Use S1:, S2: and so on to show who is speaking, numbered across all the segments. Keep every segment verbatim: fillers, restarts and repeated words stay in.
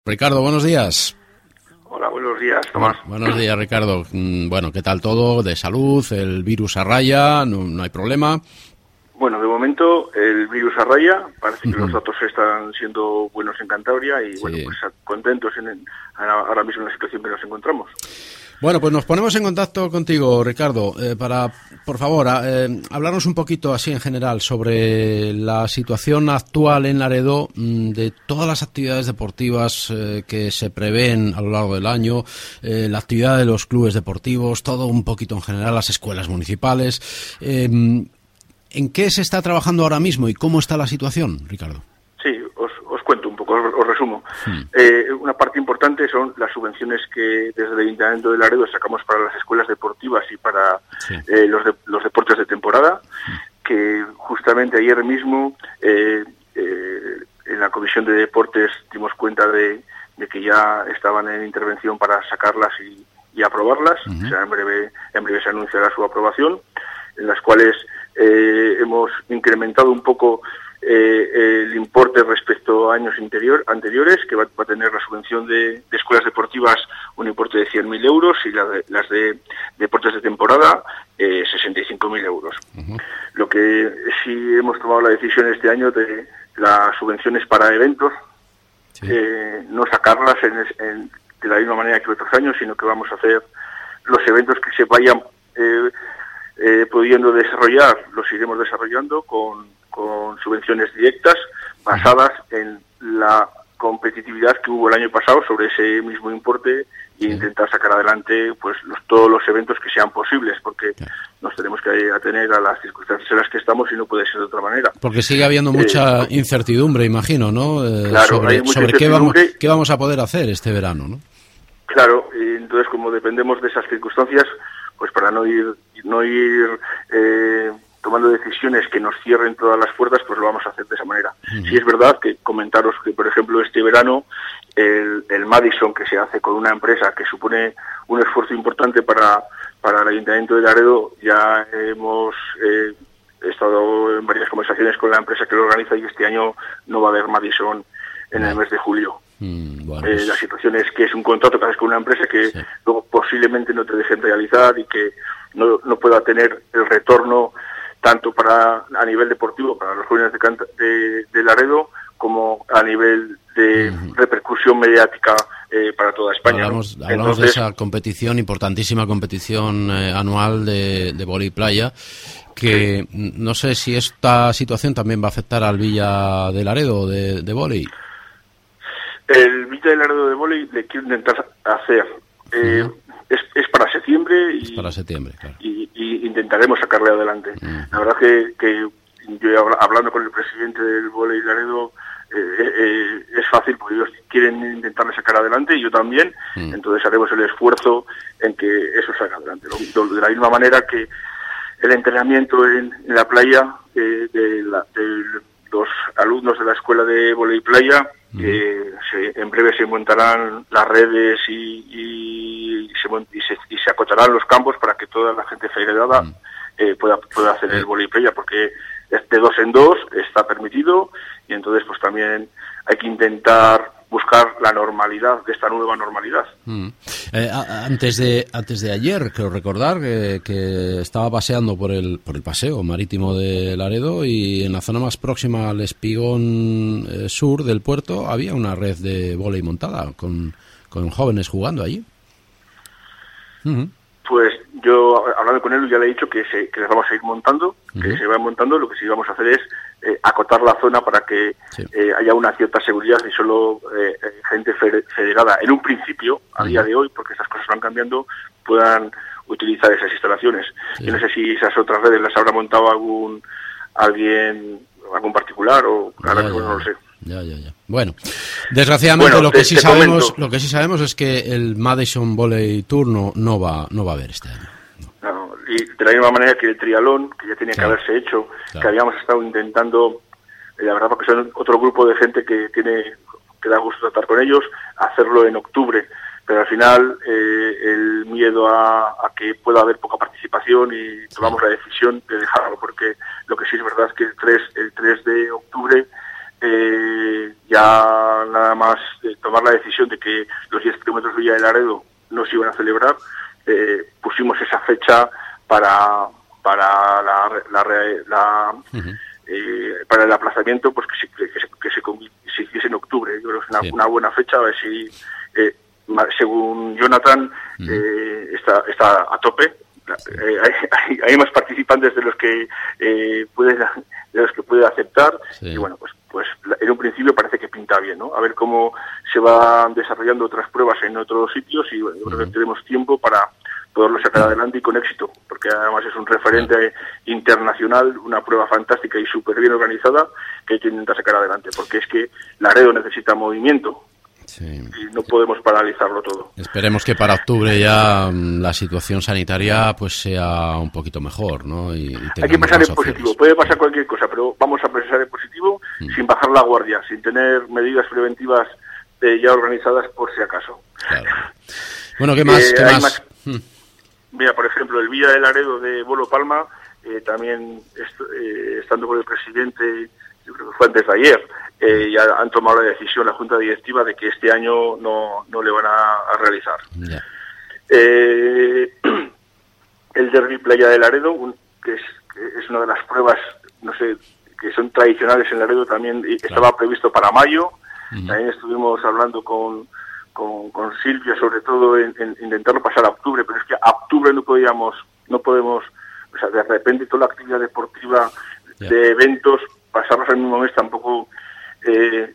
S1: Ricardo, buenos días.
S2: Hola, buenos días, Tomás.
S1: Bueno, buenos días, Ricardo. Bueno, ¿qué tal todo? ¿De salud? ¿El virus a raya? ¿No, no hay problema?
S2: Bueno, de momento el virus a raya. Parece que uh-huh. los datos están siendo buenos en Cantabria y, sí. bueno, pues contentos en, en, ahora mismo en la situación que nos encontramos.
S1: Bueno, pues nos ponemos en contacto contigo, Ricardo, eh, para, por favor, eh, hablarnos un poquito así en general sobre la situación actual en Laredo, de todas las actividades deportivas eh, que se prevén a lo largo del año, eh, la actividad de los clubes deportivos, todo un poquito en general, las escuelas municipales. Eh, ¿En qué se está trabajando ahora mismo y cómo está la situación, Ricardo?
S2: Sí, os, os cuento un poco, os, os resumo. Hmm. Eh, una parte importante son las subvenciones que desde el Ayuntamiento de Laredo sacamos para las escuelas deportivas y para sí. eh, los, de, los deportes de temporada, hmm. que justamente ayer mismo eh, eh, en la Comisión de Deportes dimos cuenta de, de que ya estaban en intervención para sacarlas y, y aprobarlas. Hmm. O sea, en breve, en breve se anunciará su aprobación, en las cuales eh, hemos incrementado un poco Eh, el importe respecto a años interior, anteriores, que va, va a tener la subvención de, de escuelas deportivas un importe de cien mil euros y la de, las de deportes de temporada eh, sesenta y cinco mil euros. Uh-huh. Lo que sí hemos tomado la decisión este año de las subvenciones para eventos, sí. eh, no sacarlas en, en, de la misma manera que otros años, sino que vamos a hacer los eventos que se vayan eh, eh, pudiendo desarrollar, los iremos desarrollando con con subvenciones directas basadas en la competitividad que hubo el año pasado sobre ese mismo importe e intentar sacar adelante pues los, todos los eventos que sean posibles, porque nos tenemos que atener a las circunstancias en las que estamos y no puede ser de otra manera.
S1: Porque sigue habiendo mucha eh, incertidumbre, imagino, ¿no? Eh,
S2: claro,
S1: sobre sobre qué vamos, qué vamos a poder hacer este verano, ¿no?
S2: Claro, y entonces como dependemos de esas circunstancias, pues para no ir no ir eh, tomando decisiones que nos cierren todas las puertas, pues lo vamos a hacer de esa manera. Uh-huh. Sí es verdad que comentaros que, por ejemplo, este verano el, el Madison, que se hace con una empresa que supone un esfuerzo importante para, para el Ayuntamiento de Laredo, ya hemos eh, estado en varias conversaciones con la empresa que lo organiza y este año no va a haber Madison en el mes de julio. Mm, bueno, eh, pues... La situación es que es un contrato que haces con una empresa que sí. luego posiblemente no te dejen realizar y que no, no pueda tener el retorno tanto para a nivel deportivo para los jóvenes de, Canta, de, de Laredo como a nivel de uh-huh. repercusión mediática eh, para toda España.
S1: Hablamos,
S2: ¿no?
S1: hablamos
S2: Entonces,
S1: de esa competición, importantísima competición eh, anual de, de vóley playa, que sí. no sé si esta situación también va a afectar al Villa de Laredo de, de vóley.
S2: El Villa de Laredo de vóley le quiero intentar hacer. Eh, uh-huh. es, es para septiembre y,
S1: es para septiembre, claro.
S2: y, y intentaremos sacarle adelante. Uh-huh. La verdad que, que yo hablando con el presidente del vóley Laredo eh, eh, es fácil porque ellos quieren intentarle sacar adelante y yo también, uh-huh. entonces haremos el esfuerzo en que eso salga adelante. De la misma manera que el entrenamiento en, en la playa eh, de, la, de los alumnos de la escuela de vóley playa, uh-huh. eh, se, en breve se montarán las redes y, y, y, se, y, se, y se acotarán los campos para que toda la gente federada uh-huh. eh, pueda, pueda hacer el vóley playa, porque de dos en dos está permitido y entonces pues también hay que intentar buscar la normalidad de esta nueva normalidad. Mm.
S1: Eh, a, antes de antes de ayer, creo recordar que, que estaba paseando por el por el paseo marítimo de Laredo y en la zona más próxima al espigón eh, sur del puerto había una red de vóley montada con, con jóvenes jugando allí. Mm-hmm.
S2: Pues yo, hablando con él, ya le he dicho que, se, que les vamos a ir montando, uh-huh. que se va montando. Lo que sí vamos a hacer es eh, acotar la zona para que sí. eh, haya una cierta seguridad y solo eh, gente federada, en un principio, a uh-huh. día de hoy, porque estas cosas van cambiando, puedan utilizar esas instalaciones. Sí. Yo no sé si esas otras redes las habrá montado algún alguien, algún particular o ahora mismo no lo sé.
S1: Ya, ya, ya. Bueno, desgraciadamente bueno, lo que te, sí te sabemos, comento. lo que sí sabemos es que el Madison Volley Tour no, no va, no va a haber este año. No.
S2: No, y de la misma manera que el triatlón, que ya tenía claro. que haberse hecho, claro. que habíamos estado intentando, eh, la verdad, porque son otro grupo de gente que tiene, que da gusto tratar con ellos, hacerlo en octubre, pero al final eh, el miedo a, a que pueda haber poca participación y tomamos sí. la decisión de dejarlo, porque lo que sí es verdad es que el tres, el tres de octubre eh, ya nada más eh, tomar la decisión de que los diez kilómetros de Villa de Laredo no se iban a celebrar, eh, pusimos esa fecha para para la, la, la uh-huh. eh, para el aplazamiento, pues que se, que se, que se, se hiciese en octubre. Yo creo que es una, sí. una buena fecha, a ver si eh, según Jonathan uh-huh. eh, está está a tope. Eh, hay, hay más participantes de los que eh, puede de los que puede aceptar, sí. y bueno, pues pues en un principio parece que pinta bien, ¿no? A ver cómo se van desarrollando otras pruebas en otros sitios, y bueno, yo creo uh-huh. que tenemos tiempo para poderlo sacar adelante y con éxito, porque además es un referente uh-huh. internacional, una prueba fantástica y súper bien organizada que hay que intentar sacar adelante, porque es que Laredo necesita movimiento. Sí. Y no podemos paralizarlo todo.
S1: Esperemos que para octubre ya la situación sanitaria pues sea un poquito mejor, ¿no? Y, y
S2: hay que pensar en positivo. Puede pasar cualquier cosa, pero vamos a pensar en positivo mm. sin bajar la guardia, sin tener medidas preventivas eh, ya organizadas por si acaso.
S1: Claro. Bueno, ¿qué más? Eh, ¿qué más? más? Mm.
S2: Mira, por ejemplo, el Villa de Laredo de Bolo Palma, eh, también est- eh, estando con el presidente, yo creo que fue antes de ayer, Eh, ya han tomado la decisión la Junta Directiva de que este año no, no le van a, a realizar. Yeah. Eh, el Derby Playa de Laredo, un, que, es, que es una de las pruebas, no sé, que son tradicionales en Laredo, también claro. estaba previsto para mayo. Uh-huh. También estuvimos hablando con, con, con Silvia, sobre todo, en, en intentarlo pasar a octubre, pero es que a octubre no podíamos, no podemos, o sea, de repente toda la actividad deportiva yeah. de eventos, pasarlos al mismo mes tampoco Eh,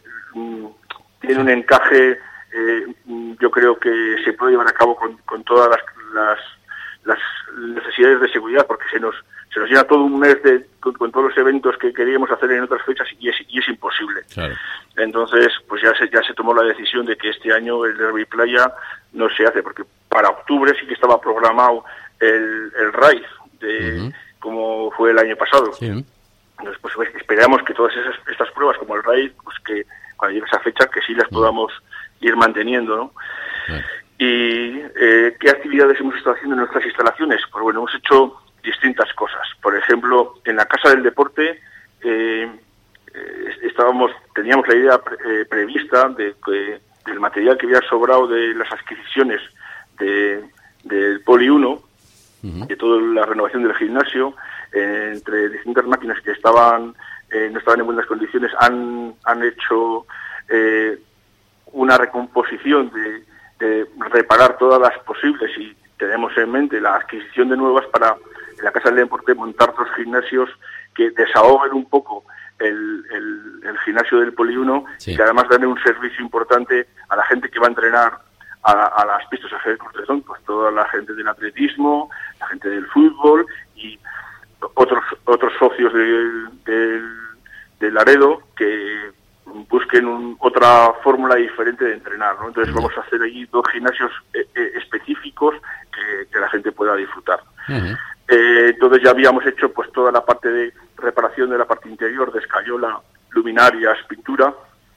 S2: tiene un encaje, eh, yo creo que se puede llevar a cabo con, con todas las, las, las necesidades de seguridad, porque se nos se nos llena todo un mes de, con, con todos los eventos que queríamos hacer en otras fechas y es, y es imposible. Claro. Entonces, pues ya se ya se tomó la decisión de que este año el Derby Playa no se hace, porque para octubre sí que estaba programado el, el Raid, de, uh-huh. como fue el año pasado. Sí. Entonces, pues esperamos que todas esas, estas pruebas, como el RAID, pues que cuando llegue esa fecha, que sí las podamos ir manteniendo, ¿no? Sí. Y eh, ¿qué actividades hemos estado haciendo en nuestras instalaciones? Pues bueno, hemos hecho distintas cosas. Por ejemplo, en la Casa del Deporte eh, eh, estábamos, teníamos la idea pre, eh, prevista de que del material que había sobrado de las adquisiciones de, del Poli uno, uh-huh. de toda la renovación del gimnasio, eh, entre distintas máquinas que estaban eh, no estaban en buenas condiciones, han, han hecho eh, una recomposición de, de reparar todas las posibles, y tenemos en mente la adquisición de nuevas para en la Casa del Deporte montar dos gimnasios que desahoguen un poco el, el, el gimnasio del Poli uno, sí. y que además den un servicio importante a la gente que va a entrenar a, a las pistas de Jerez Cortezón, pues toda la gente del atletismo, la gente del fútbol y otros otros socios del, del, del Laredo que busquen un, otra fórmula diferente de entrenar, ¿no? Entonces vamos a hacer allí dos gimnasios eh, eh, específicos que, que la gente pueda disfrutar. Uh-huh. Eh, entonces ya habíamos hecho pues toda la parte de reparación de la parte interior, de escayola, luminarias, pintura,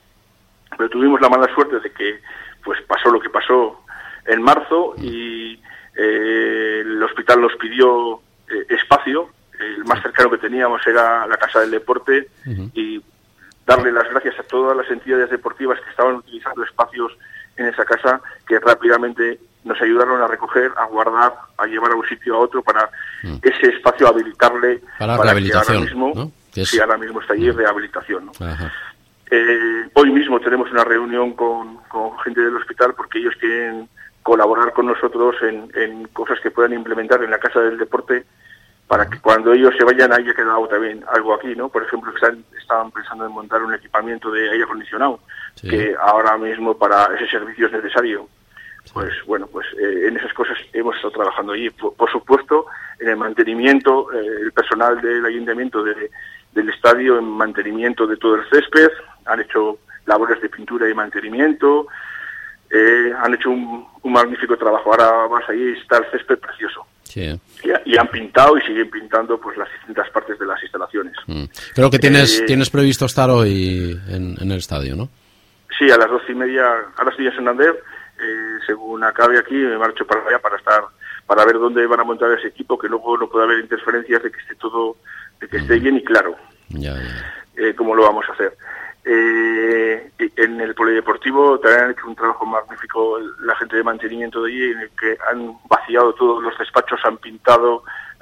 S2: pero tuvimos la mala suerte de que pues pasó lo que pasó en marzo y eh, el hospital nos pidió eh, espacio. El más cercano que teníamos era la Casa del Deporte, uh-huh. y darle las gracias a todas las entidades deportivas que estaban utilizando espacios en esa casa, que rápidamente nos ayudaron a recoger, a guardar, a llevar a un sitio a otro para uh-huh. ese espacio habilitarle
S1: para, para rehabilitación,
S2: que ahora mismo,
S1: ¿no? Que es...
S2: sí, ahora mismo está allí uh-huh. rehabilitación, ¿no?
S1: Uh-huh.
S2: Eh, hoy mismo tenemos una reunión con, con gente del hospital porque ellos quieren colaborar con nosotros en, en cosas que puedan implementar en la Casa del Deporte, para que cuando ellos se vayan haya quedado también algo aquí, ¿no? Por ejemplo, están, estaban pensando en montar un equipamiento de aire acondicionado, sí. que ahora mismo para ese servicio es necesario. Sí. Pues bueno, pues eh, en esas cosas hemos estado trabajando allí. Por, por supuesto, en el mantenimiento, eh, el personal del ayuntamiento de, del estadio, en mantenimiento de todo el césped, han hecho labores de pintura y mantenimiento, eh, han hecho un, un magnífico trabajo. Ahora vas ahí y está el césped precioso. Sí. Y, y han pintado y siguen pintando pues las distintas partes de las instalaciones.
S1: Mm. Creo que tienes eh, tienes previsto estar hoy en, en el estadio, ¿no?
S2: Sí, a las doce y media, ahora estoy en Santander, eh, según acabe aquí me marcho para allá para estar, para ver dónde van a montar ese equipo, que luego no pueda haber interferencias, de que esté todo, de que esté mm. bien y claro.
S1: Ya, ya.
S2: Eh, cómo lo vamos a hacer. Eh, en el polideportivo también han hecho un trabajo magnífico la gente de mantenimiento de allí, en el que han vaciado todos los despachos, han pintado,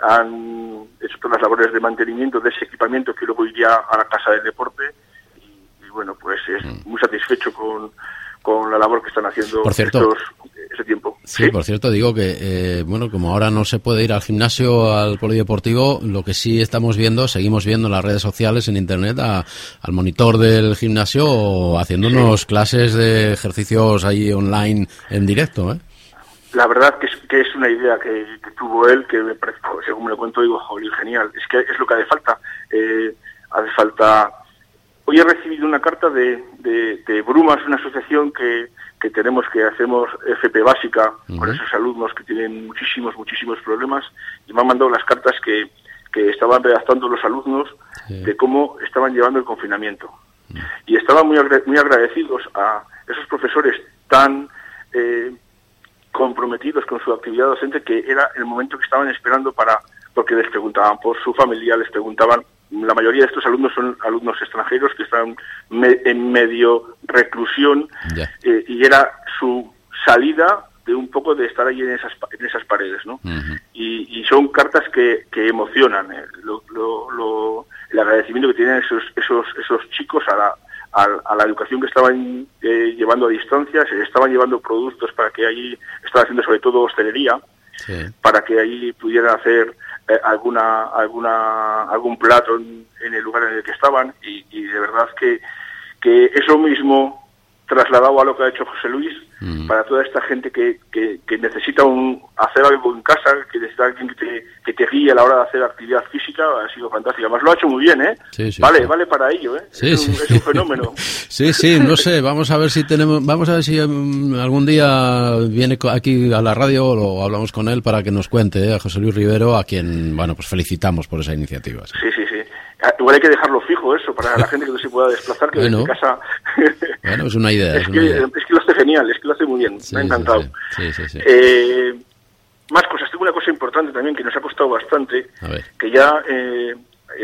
S2: han hecho todas las labores de mantenimiento de ese equipamiento que luego iría a la casa del deporte y, y bueno, pues es muy satisfecho con, con la labor que están haciendo
S1: por cierto,
S2: estos, ese tiempo.
S1: Sí, ¿sí? Por cierto, digo que, eh, bueno, como ahora no se puede ir al gimnasio, al polideportivo, lo que sí estamos viendo, seguimos viendo en las redes sociales, en internet, a, al monitor del gimnasio haciéndonos sí. clases de ejercicios ahí online en directo, ¿eh?
S2: La verdad que es, que es una idea que, que tuvo él, que me parece, según me lo cuento, digo, joder, genial. Es que es lo que hace falta. Eh, hace falta... Hoy he recibido una carta de, de, de Brumas, una asociación que, que tenemos, que hacemos F P básica uh-huh. con esos alumnos que tienen muchísimos, muchísimos problemas, y me han mandado las cartas que, que estaban redactando los alumnos sí. de cómo estaban llevando el confinamiento. Uh-huh. Y estaban muy, agra- muy agradecidos a esos profesores tan... Eh, comprometidos con su actividad docente, que era el momento que estaban esperando para, porque les preguntaban por su familia, les preguntaban, la mayoría de estos alumnos son alumnos extranjeros que están me, en medio reclusión yeah. eh, y era su salida de un poco de estar ahí en esas en esas paredes, ¿no? Uh-huh. Y, y son cartas que, que emocionan, eh, lo, lo, lo, el agradecimiento que tienen esos esos esos chicos a la A, a la educación que estaban eh, llevando a distancia, se estaban llevando productos para que allí, estaban haciendo sobre todo hostelería, sí. para que allí pudieran hacer eh, alguna alguna algún plato en, en el lugar en el que estaban, y, y de verdad que, que eso mismo trasladado a lo que ha hecho José Luis, mm. para toda esta gente que, que, que necesita un, hacer algo en casa, que necesita alguien que te, que te guíe a la hora de hacer actividad física, ha sido fantástico. Además lo ha hecho muy bien, ¿eh? Sí, sí, vale, sí. vale para ello, ¿eh?
S1: Sí,
S2: es, un,
S1: sí.
S2: es un fenómeno.
S1: Sí, sí, no sé, vamos a ver si tenemos, vamos a ver si um, algún día viene aquí a la radio o hablamos con él para que nos cuente, ¿eh? A José Luis Rivero, a quien, bueno, pues felicitamos por esa iniciativa.
S2: Sí, sí, sí. sí. Igual hay que dejarlo fijo eso, para la gente que no se pueda desplazar, que bueno, desde casa...
S1: bueno, es una idea.
S2: es,
S1: es,
S2: que,
S1: una idea.
S2: es que lo hace genial, es que lo hace muy bien,
S1: sí,
S2: me ha encantado.
S1: Sí, sí, sí, sí.
S2: Eh, más cosas, tengo una cosa importante también que nos ha costado bastante,
S1: a ver.
S2: que ya eh,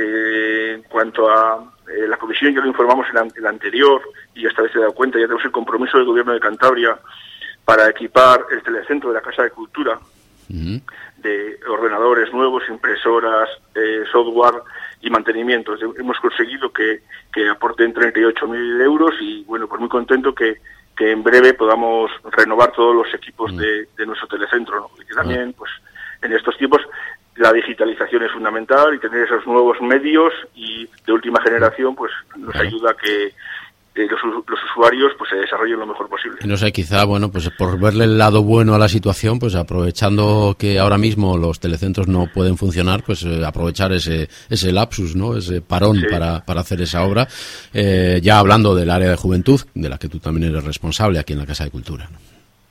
S2: eh, en cuanto a eh, la comisión, ya lo informamos en la, en la anterior, y esta vez se he dado cuenta, ya tenemos el compromiso del Gobierno de Cantabria para equipar el telecentro de la Casa de Cultura, uh-huh. de ordenadores nuevos, impresoras, eh, software y mantenimiento. Hemos conseguido que, que aporten treinta y ocho mil euros y, bueno, pues muy contento que, que en breve podamos renovar todos los equipos mm. de, de nuestro telecentro, ¿no? Y que también, pues, en estos tiempos la digitalización es fundamental y tener esos nuevos medios y de última generación, pues, nos claro. ayuda a que Eh, los, los usuarios pues se desarrollen lo mejor posible.
S1: No sé, quizá, bueno, pues por verle el lado bueno a la situación, pues aprovechando que ahora mismo los telecentros no pueden funcionar, pues eh, aprovechar ese ese lapsus, ¿no? Ese parón sí. para, para hacer esa obra. Eh, ya hablando del área de juventud, de la que tú también eres responsable aquí en la Casa de Cultura, ¿no?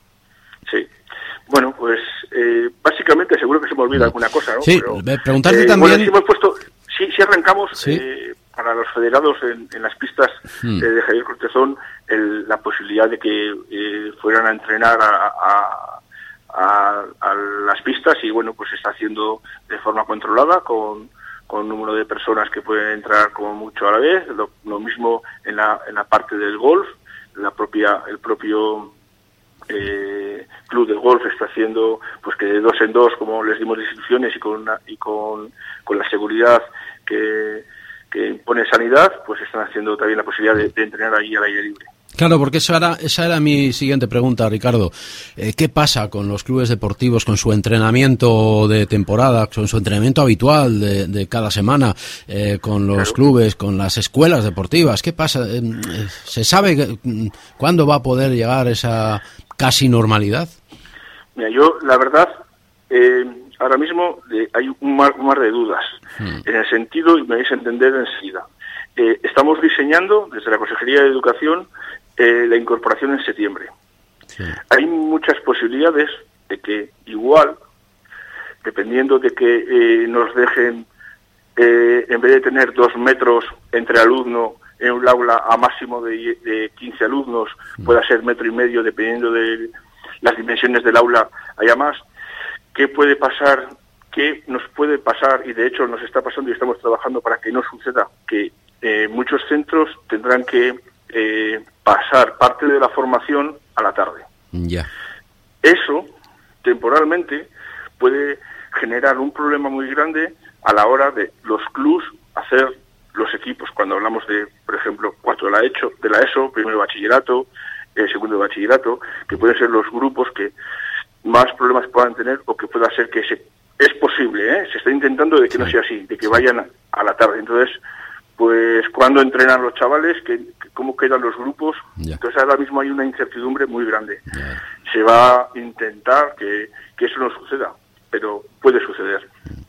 S2: Sí. Bueno, pues eh, básicamente seguro que se me olvida no. alguna cosa, ¿no?
S1: Sí,
S2: Pero,
S1: preguntarte
S2: eh,
S1: también...
S2: Bueno, si hemos puesto, si, si arrancamos...
S1: ¿Sí?
S2: Eh, para los federados en, en las pistas hmm. eh, de Javier Cortezón, el, la posibilidad de que eh, fueran a entrenar a, a, a, a las pistas, y bueno, pues se está haciendo de forma controlada con, con un número de personas que pueden entrar como mucho a la vez. Lo, lo mismo en la, en la parte del golf, la propia el propio eh, club de golf está haciendo pues que de dos en dos, como les dimos de instrucciones, y con una, y con, con la seguridad que que impone sanidad, pues están haciendo también la posibilidad de, de entrenar ahí al aire libre.
S1: Claro, porque esa era, esa era mi siguiente pregunta, Ricardo. Eh, ¿Qué pasa con los clubes deportivos, con su entrenamiento de temporada, con su entrenamiento habitual de, de cada semana, eh, con los claro. clubes, con las escuelas deportivas? ¿Qué pasa? Eh, ¿Se sabe que, cuándo va a poder llegar esa casi normalidad?
S2: Mira, yo, la verdad... Eh, ahora mismo eh, hay un mar, un mar de dudas, hmm. en el sentido, y me vais a entender enseguida, eh, estamos diseñando desde la Consejería de Educación eh, la incorporación en septiembre. Sí. Hay muchas posibilidades de que igual, dependiendo de que eh, nos dejen, eh, en vez de tener dos metros entre alumno en un aula a máximo de, de quince alumnos, hmm. pueda ser metro y medio, dependiendo de las dimensiones del aula, haya más. ¿Qué puede pasar? ¿Qué nos puede pasar? Y de hecho nos está pasando y estamos trabajando para que no suceda, que eh, muchos centros tendrán que eh, pasar parte de la formación a la tarde.
S1: Ya.
S2: Eso, temporalmente, puede generar un problema muy grande a la hora de los clubs hacer los equipos. Cuando hablamos de, por ejemplo, cuarto de la ESO, de la ESO, primero de bachillerato, eh, segundo de bachillerato, que pueden ser los grupos que más problemas puedan tener, o que pueda ser que se, es posible, ¿eh? Se está intentando de que no sea así, de que vayan a, a la tarde. Entonces, pues, ¿cuándo entrenan los chavales? ¿Qué, ¿Cómo quedan los grupos?
S1: Ya.
S2: Entonces, ahora mismo hay una incertidumbre muy grande.
S1: Ya.
S2: Se va a intentar que, que eso no suceda, pero puede suceder.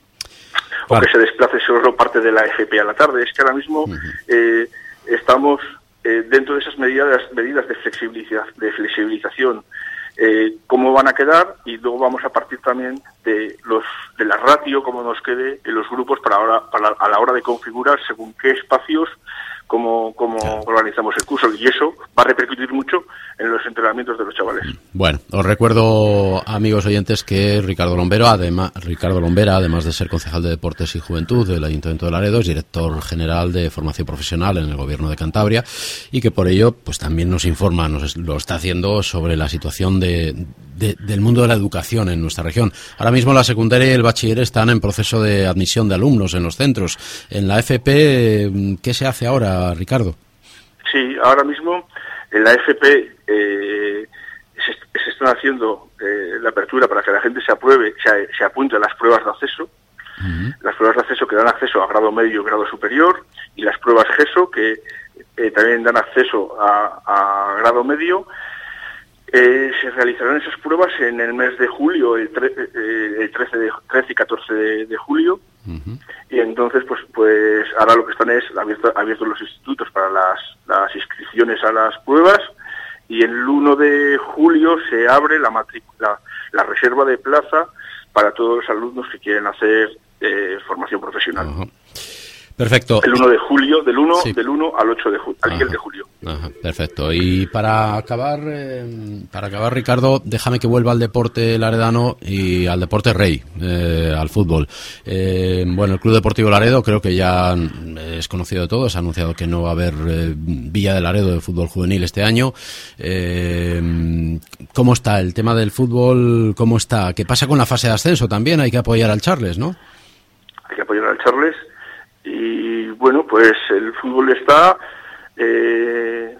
S2: O
S1: Claro.
S2: que se desplace solo parte de la F P a la tarde. Es que ahora mismo uh-huh. eh, estamos eh, dentro de esas medidas medidas de flexibiliza, de flexibilización. Eh, cómo van a quedar, y luego vamos a partir también de los de la ratio, cómo nos quede en los grupos para ahora para a la hora de configurar según qué espacios, cómo, cómo claro. organizamos el curso, y eso va a repercutir mucho en los entrenamientos de los chavales.
S1: Bueno, os recuerdo, amigos oyentes, que Ricardo Lombero, además Ricardo Lombera, además de ser concejal de Deportes y Juventud del Ayuntamiento de Laredo, es director general de Formación Profesional en el Gobierno de Cantabria, y que por ello pues también nos informa, nos lo está haciendo sobre la situación de, de, del mundo de la educación en nuestra región. Ahora mismo la secundaria y el bachiller están en proceso de admisión de alumnos en los centros. En la F P, ¿qué se hace ahora, Ricardo?
S2: Sí, ahora mismo en la F P eh, se, se están haciendo eh, la apertura para que la gente se apruebe, se, se apunte a las pruebas de acceso, uh-huh. las pruebas de acceso que dan acceso a grado medio y grado superior, y las pruebas GESO que eh, también dan acceso a, a grado medio. Eh, se realizarán esas pruebas en el mes de julio, el, tre- eh, el trece, de, trece y catorce de, de julio, uh-huh. y entonces pues pues ahora lo que están es abiertos abierto los institutos para las, las inscripciones a las pruebas, y el uno de julio se abre la, matric- la, la reserva de plaza para todos los alumnos que quieren hacer eh, formación profesional. Uh-huh.
S1: Perfecto.
S2: El uno de julio, del uno,
S1: sí.
S2: del uno al ocho de julio, al diez de julio.
S1: Ajá, perfecto. Y para acabar, eh, para acabar, Ricardo, déjame que vuelva al deporte laredano y al deporte rey, eh, al fútbol. Eh, bueno, el Club Deportivo Laredo creo que ya es conocido de todos, ha anunciado que no va a haber eh, Villa de Laredo de fútbol juvenil este año. Eh, ¿Cómo está el tema del fútbol? ¿Cómo está? ¿Qué pasa con la fase de ascenso también? Hay que apoyar al Charles, ¿no?
S2: Hay que apoyar al Charles. Y bueno, pues el fútbol está... Eh,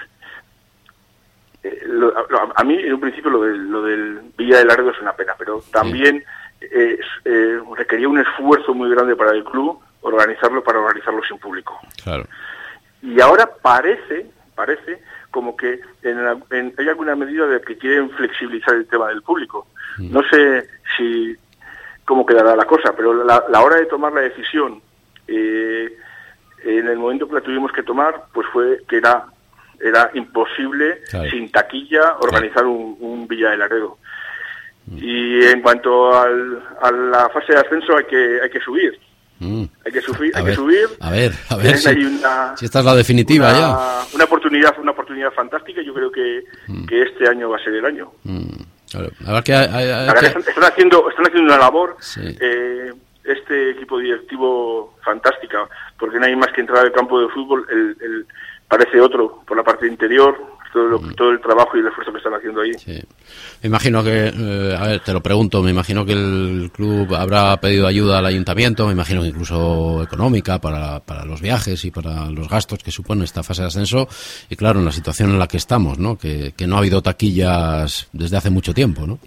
S2: eh, lo, lo, a mí, en un principio, lo del, lo del Villa de Laredo es una pena, pero también eh, eh, requería un esfuerzo muy grande para el club organizarlo, para organizarlo sin público.
S1: Claro.
S2: Y ahora parece, parece como que en, en, hay alguna medida de que quieren flexibilizar el tema del público. Mm. No sé si cómo quedará la cosa, pero la, la hora de tomar la decisión, Eh, en el momento que la tuvimos que tomar, pues fue que era era imposible, claro. sin taquilla, organizar claro. un, un Villa de Laredo. Mm. Y en cuanto al, a la fase de ascenso, hay que hay que subir. Mm. Hay que subir, hay
S1: ver,
S2: que subir.
S1: A ver, a ver si,
S2: una,
S1: si esta es la definitiva
S2: una,
S1: ya.
S2: Una oportunidad, una oportunidad fantástica. Yo creo que, mm. que este año va a ser el año.
S1: Mm. Claro. A ver que, hay, hay, hay
S2: que...
S1: Están,
S2: están haciendo están haciendo una labor.
S1: Sí.
S2: Eh, este equipo directivo fantástica, porque no hay más que entrar al campo de fútbol, el, el parece otro por la parte interior, todo, lo, mm. todo el trabajo y el esfuerzo que están haciendo ahí.
S1: Sí. Me imagino que, eh, a ver, te lo pregunto, me imagino que el club habrá pedido ayuda al ayuntamiento, me imagino que incluso económica para, para los viajes y para los gastos que supone esta fase de ascenso, y claro, en la situación en la que estamos, ¿no? Que, que no ha habido taquillas desde hace mucho tiempo, ¿no?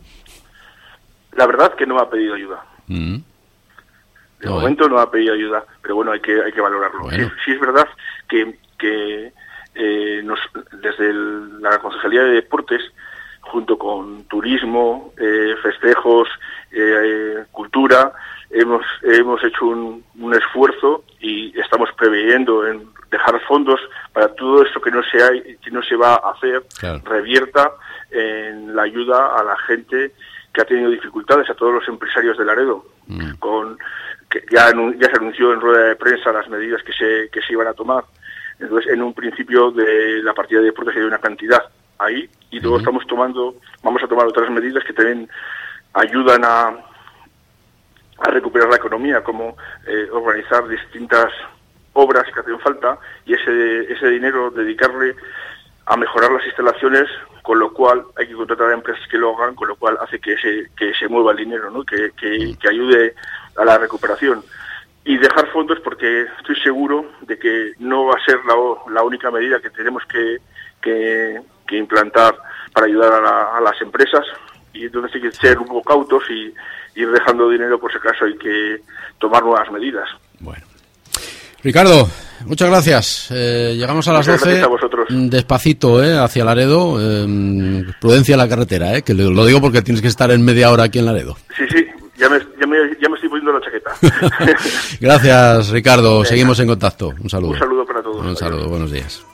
S2: La verdad que no ha pedido ayuda. Mm. De no, momento eh. no ha pedido ayuda, pero bueno, hay que hay que valorarlo. Bueno. Sí, sí es verdad que, que eh, nos, desde el, la Concejalía de Deportes, junto con turismo, eh, festejos, eh, cultura, hemos hemos hecho un, un esfuerzo y estamos preveyendo en dejar fondos para todo esto que no se hay, que no se va a hacer, claro. revierta en la ayuda a la gente que ha tenido dificultades, a todos los empresarios de Laredo, mm. con que ya, ya se anunció en rueda de prensa las medidas que se que se iban a tomar. Entonces, en un principio de la partida de deportes hay una cantidad ahí, y luego uh-huh. estamos tomando, vamos a tomar otras medidas que también ayudan a, a recuperar la economía, como eh, organizar distintas obras que hacen falta y ese, ese dinero dedicarle a mejorar las instalaciones, con lo cual hay que contratar a empresas que lo hagan, con lo cual hace que se, que se mueva el dinero, ¿no? que, que, que ayude a la recuperación. Y dejar fondos, porque estoy seguro de que no va a ser la, la única medida que tenemos que, que, que implantar para ayudar a, la, a las empresas, y entonces hay que ser un poco cautos y ir dejando dinero por si acaso hay que tomar nuevas medidas.
S1: Bueno. Ricardo, muchas gracias. Eh, llegamos a las
S2: muchas
S1: doce.
S2: Gracias a vosotros.
S1: Despacito, eh, hacia Laredo. Eh, prudencia en la carretera, eh, que lo, lo digo porque tienes que estar en media hora aquí en Laredo.
S2: Sí, sí, ya me, ya me, ya me estoy poniendo la chaqueta.
S1: Gracias, Ricardo. Venga. Seguimos en contacto. Un saludo.
S2: Un saludo para todos.
S1: Un saludo,
S2: Adiós.
S1: Buenos días.